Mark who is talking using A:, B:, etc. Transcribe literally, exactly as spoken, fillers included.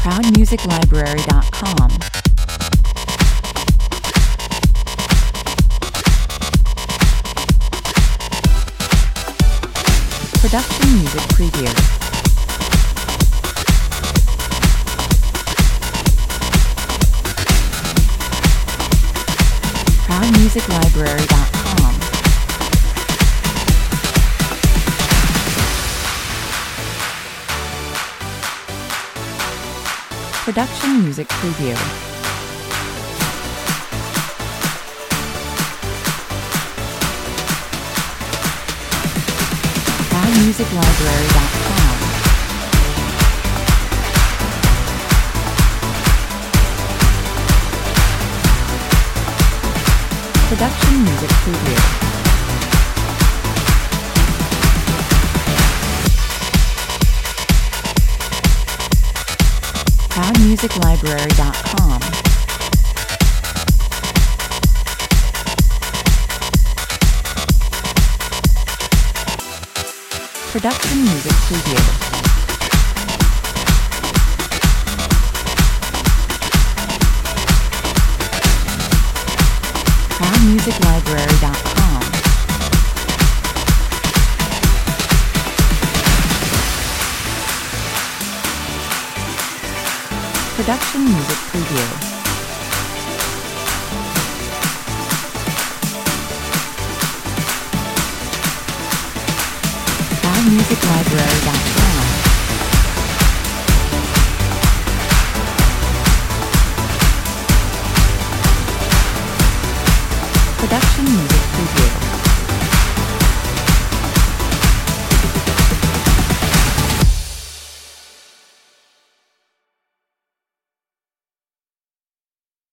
A: proud music library dot com. Production Music Preview. proud music library dot com. Production Music Preview. proud music library dot com. Production Music Preview. proud music library dot com. Production Music Preview. proud music library dot com. Production Music Preview. proud music library dot com. Production Music Preview.